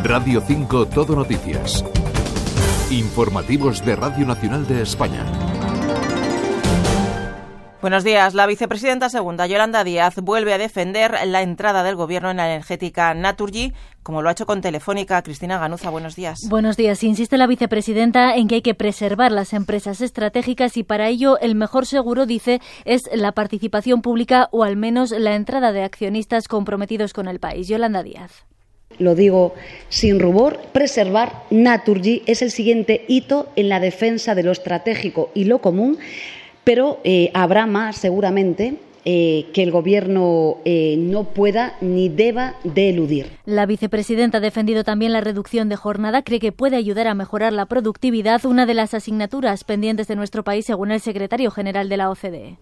Radio 5 Todo Noticias. Informativos de Radio Nacional de España. Buenos días. La vicepresidenta segunda, Yolanda Díaz, vuelve a defender la entrada del Gobierno en la energética Naturgy, como lo ha hecho con Telefónica. Cristina Ganuza, buenos días. Buenos días. Insiste la vicepresidenta en que hay que preservar las empresas estratégicas y para ello el mejor seguro, dice, es la participación pública o al menos la entrada de accionistas comprometidos con el país. Yolanda Díaz. Lo digo sin rubor, preservar Naturgy es el siguiente hito en la defensa de lo estratégico y lo común, pero habrá más seguramente que el Gobierno no pueda ni deba de eludir. La vicepresidenta ha defendido también la reducción de jornada, cree que puede ayudar a mejorar la productividad, una de las asignaturas pendientes de nuestro país, según el secretario general de la OCDE.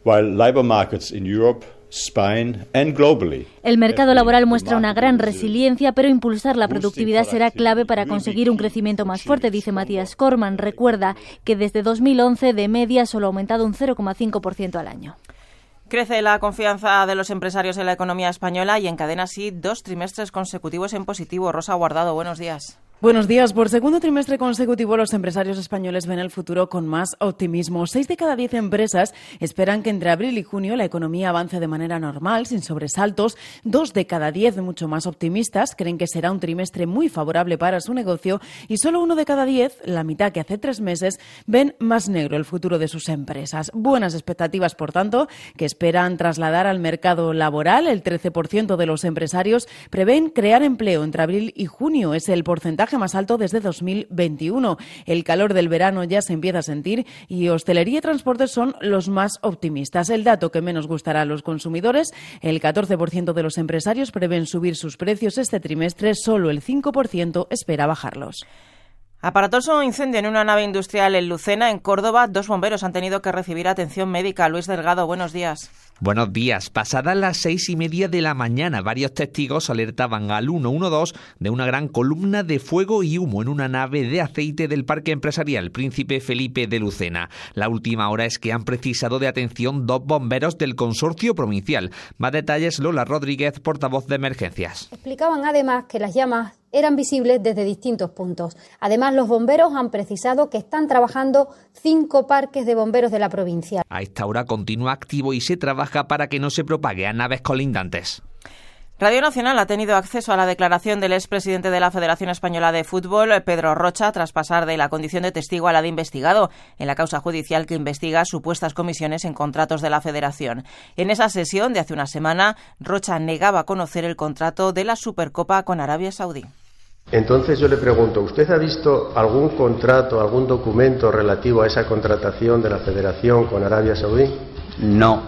El mercado laboral muestra una gran resiliencia, pero impulsar la productividad será clave para conseguir un crecimiento más fuerte, dice Matías Corman. Recuerda que desde 2011 de media solo ha aumentado un 0,5% al año. Crece la confianza de los empresarios en la economía española y encadena así 2 trimestres consecutivos en positivo. Rosa Guardado, buenos días. Buenos días. Por segundo trimestre consecutivo, los empresarios españoles ven el futuro con más optimismo. 6 de cada 10 empresas esperan que entre abril y junio la economía avance de manera normal, sin sobresaltos. 2 de cada 10, mucho más optimistas, creen que será un trimestre muy favorable para su negocio y solo 1 de cada 10, la mitad que hace 3 meses, ven más negro el futuro de sus empresas. Buenas expectativas, por tanto, que esperan trasladar al mercado laboral. El 13% de los empresarios prevén crear empleo entre abril y junio. Es el porcentaje más alto desde 2021. El calor del verano ya se empieza a sentir y hostelería y transportes son los más optimistas. El dato que menos gustará a los consumidores, el 14% de los empresarios prevén subir sus precios este trimestre, solo el 5% espera bajarlos. Aparatoso incendio en una nave industrial en Lucena, en Córdoba. 2 bomberos han tenido que recibir atención médica. Luis Delgado, buenos días. Buenos días. Pasadas las 6:30 de la mañana, varios testigos alertaban al 112 de una gran columna de fuego y humo en una nave de aceite del parque empresarial Príncipe Felipe de Lucena. La última hora es que han precisado de atención 2 bomberos del consorcio provincial. Más detalles, Lola Rodríguez, portavoz de emergencias. Explicaban además que las llamas eran visibles desde distintos puntos. Además, los bomberos han precisado que están trabajando 5 parques de bomberos de la provincia. A esta hora continúa activo y se trabaja para que no se propague a naves colindantes. Radio Nacional ha tenido acceso a la declaración del expresidente de la Federación Española de Fútbol, Pedro Rocha, tras pasar de la condición de testigo a la de investigado en la causa judicial que investiga supuestas comisiones en contratos de la Federación. En esa sesión de hace una semana, Rocha negaba conocer el contrato de la Supercopa con Arabia Saudí. Entonces yo le pregunto, ¿usted ha visto algún contrato, algún documento relativo a esa contratación de la Federación con Arabia Saudí? No.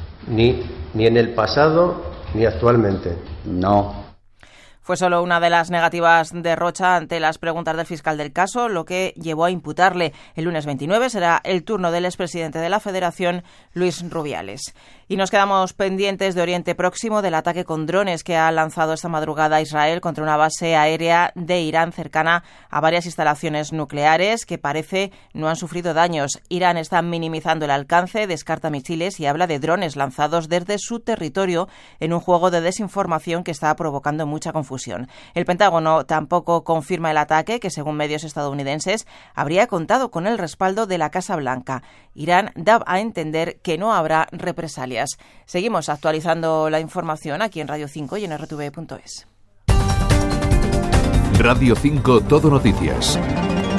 Ni en el pasado ni actualmente. No. Fue solo una de las negativas de Rocha ante las preguntas del fiscal del caso, lo que llevó a imputarle. El lunes 29 será el turno del expresidente de la Federación, Luis Rubiales. Y nos quedamos pendientes de Oriente Próximo, del ataque con drones que ha lanzado esta madrugada Israel contra una base aérea de Irán cercana a varias instalaciones nucleares que parece no han sufrido daños. Irán está minimizando el alcance, descarta misiles y habla de drones lanzados desde su territorio en un juego de desinformación que está provocando mucha confusión. El Pentágono tampoco confirma el ataque, que según medios estadounidenses habría contado con el respaldo de la Casa Blanca. Irán da a entender que no habrá represalias. Seguimos actualizando la información aquí en Radio 5 y en rtv.es. Radio 5 Todo Noticias.